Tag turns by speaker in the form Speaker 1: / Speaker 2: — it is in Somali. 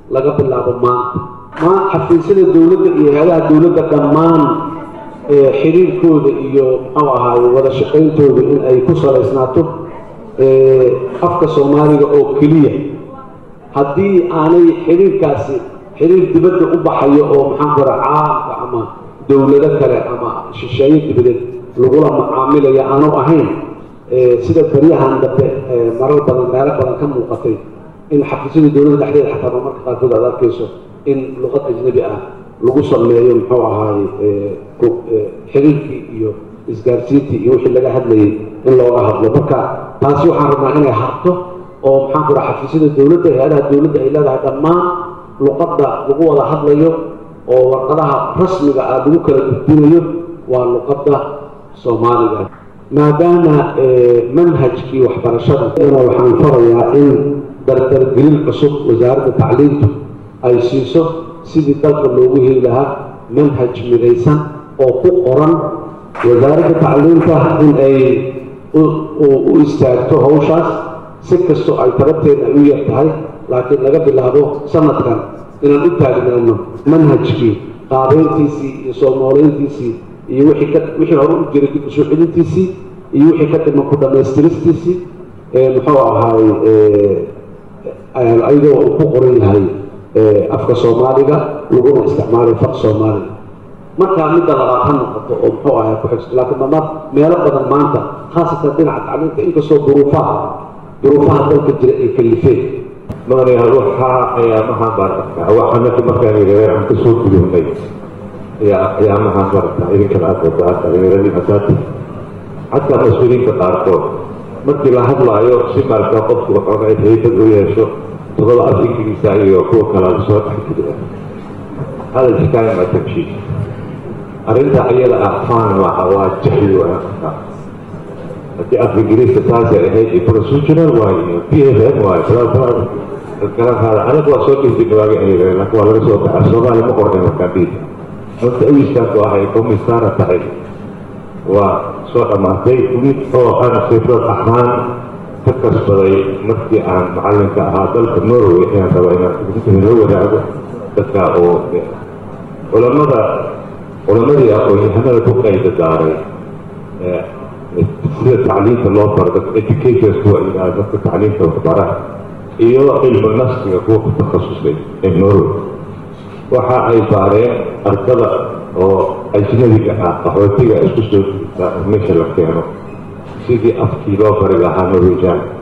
Speaker 1: laga bilaabo maanta xafiisyada dowladda iyo hay'adaha dowladda dhammaan xiriirkooda iyo muxuu ahaaye wada shaqayntooda in ay ku salaysnaato afka Soomaaliga oo keliya haddii aanay xiriirkaasi xiriir dibadda u baxayo oo maxaan ku raacaa ama dowlado kale ama shisheeye dibadeed lagula macaamilaya aanu ahayn sida baryahan dambe marar badan meelo badan ka muuqatay in xafiisyada dowladda dhexdeeda xataa marka qaarkood aad arkayso in luqad ajnabi ah lagu sameeyo muxuu ahaaye xiriirkii iyo isgaarsiintii iyo wixii laga hadlayay in looga hadlo marka taasi waxaan rabnaa inay harto oo maxaan ku raacaa xafiisyada dowladda hay'adaha dowladda ay leedahay dhammaan luqadda lagu wada hadlayo oo warqadaha rasmiga ah lagu kala gudbinayo waa luqadda Soomaaliga maadaama manhajkii waxbarashada waxaan farayaa in dardargelin cusub wasaaradda tacliintu ay siiso sidii dalka loogu heli lahaa manhaj midaysan oo ku qoran wasaaradda tacliinta in ay u istaagto hawshaas si kastoo ay tabarteeda ay u yar tahay laakiin laga bilaabo sanadkan inaan u taagnaano manhajkii qaabeyntiisii iyo soo nooleyntiisii iyo wixii hore u jiray dib u soo celintiisii iyo wixii ka dhiman ku dhammaystiristiisii muxuu ahaaye ayadoo uu ku qoran yahay afka Soomaaliga laguna isticmaalay faq Soomaaliga marka midda labaad ha noqoto oo muxuu ahaa ku xigto laakiin meelo badan maanta khaasatan dhinaca tacliinta inkastoo duruufaha dalka jira ay kalifeen
Speaker 2: ماني هروحها يا مها بركة وحنا في مكان غير عن كسوق اليومين يا مها بركة إذا كان أتوقع غير اللي مساتي حتى مسؤولين كتاركون مثل هذا لا يوصي مركب قط وقعنا هي تدوية شو تقول أفيك نسائي وكو كلام صوت كده هذا الحكاية ما تمشي أريد عيال أخوان وحوات جحيل وأخوان أنت أفكريت تتازع هيك بروسيجرال واي PFM واي الكلام هذا أنا بوصلت في دماغي أيه لكن والله صوت الصومال مقرن مكابيد أنت أي شيء واحد يكون مسارة تحيل وصوت ما في أو أنا سيفر الأحمان فكر بدي نفسي عن معلم كهذا النور يعني تبعنا من هو ده تكاو ولما يقول هذا الفقه يتداري التعليم الله فرض education هو التعليم والخبرات iyo cilmi nafsiga kuwa ku takhasusay ignoro waxa ay baareen ardada oo ajnabiga ah qaxootiga isku soo meesha la keeno sidii afkii loo bari lahaa Norwegian